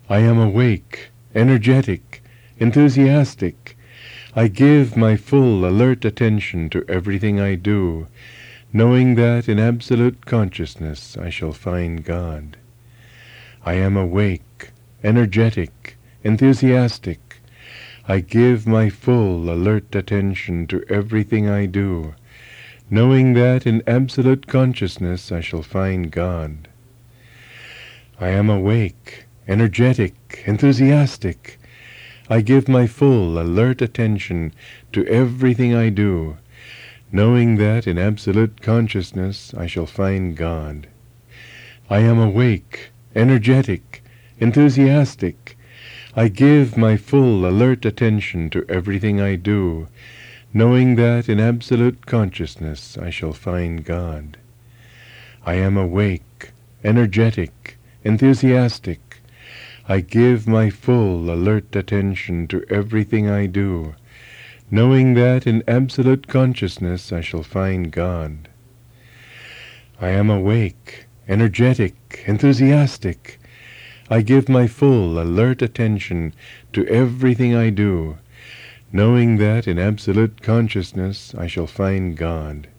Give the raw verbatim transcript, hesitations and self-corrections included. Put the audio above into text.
I am awake, energetic, enthusiastic. I give my full, alert attention to everything I do, knowing that in absolute consciousness I shall find God. I am awake, energetic, enthusiastic. I give my full, alert attention to everything I do, knowing that in absolute consciousness I shall find God. I am awake, energetic, enthusiastic. I give my full, alert attention to everything I do, knowing that in absolute consciousness I shall find God. I am awake, energetic, enthusiastic. I give my full, alert attention to everything I do, knowing that in absolute consciousness I shall find God. I am awake, energetic, enthusiastic. I give my full, alert attention to everything I do, knowing that in absolute consciousness I shall find God. I am awake, energetic, enthusiastic. I give my full, alert attention to everything I do, knowing that in absolute consciousness I shall find God.